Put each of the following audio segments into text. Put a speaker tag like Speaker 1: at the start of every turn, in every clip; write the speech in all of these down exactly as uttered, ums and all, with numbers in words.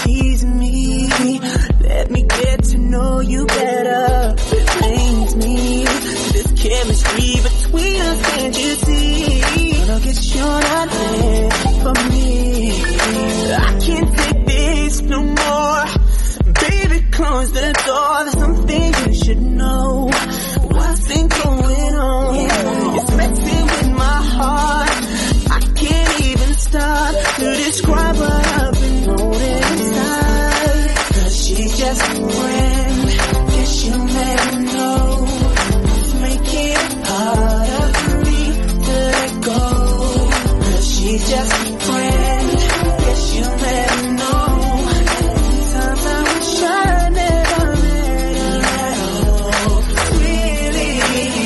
Speaker 1: teasing me. Let me get to know you better. It pains me, this chemistry between us, can't you see? But I guess you're not there for me. I can't take this no more. Baby, close the door, there's something you should know. What's been going on? It's messing with my heart. I can't even start to describe what I've been holding inside. Cause she's just a friend, guess you'll never know. It's making it harder for me to let go. Cause she's just a friend, guess you'll never know. Sometimes I wish I never met her at all. Really.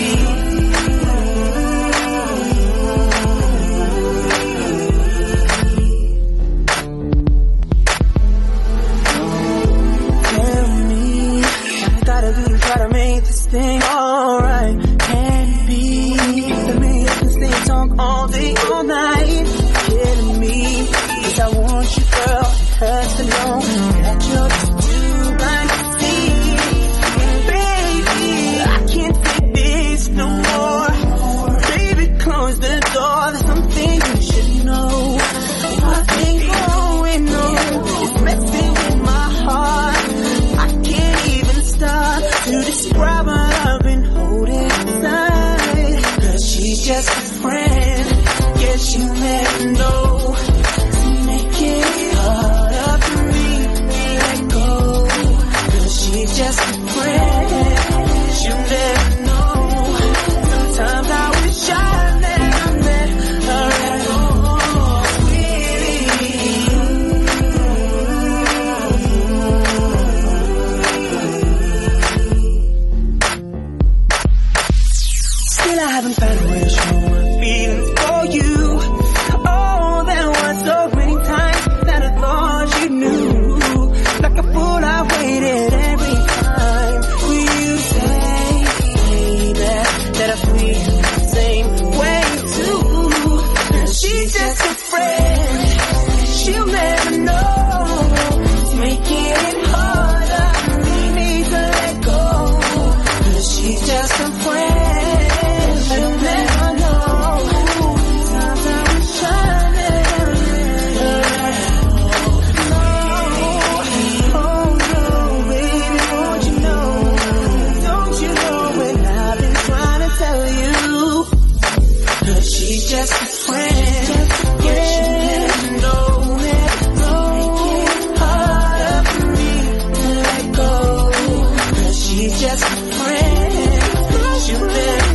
Speaker 1: Tell me, what I gotta do to try to make this thing alright. Can it be that me I can stay and talk all day, all night? Killing me, cause I want you, girl. It hurts to know that you're just too blind to see. Baby, I can't take this no more. Baby, close the door, there's something you should know. What's been going on? It's messing with my heart. I can't even start to describe what I've been holding inside. Cause she's just a friend, guess you never know. Make it harder for me to let go. Cause she's just a friend, you never know. Sometimes I wish I never met her at all. Really. Still I haven't found a way to show my feelings for you. Oh, there were so many times that I thought you knew. Like a fool, I waited every time. Will you say, baby, that I feel the same way too? She's just a friend, she'll never know. It's making it harder for me to let go. Cause she's just a friend, she'll never know. Sometimes I wish I never met her at all. No, oh no, baby, won't you know? Don't you know what I've been trying to tell you? Cause she's just a friend, guess you never know. Make it harder for me to let go. Cause she's just a friend, she'll never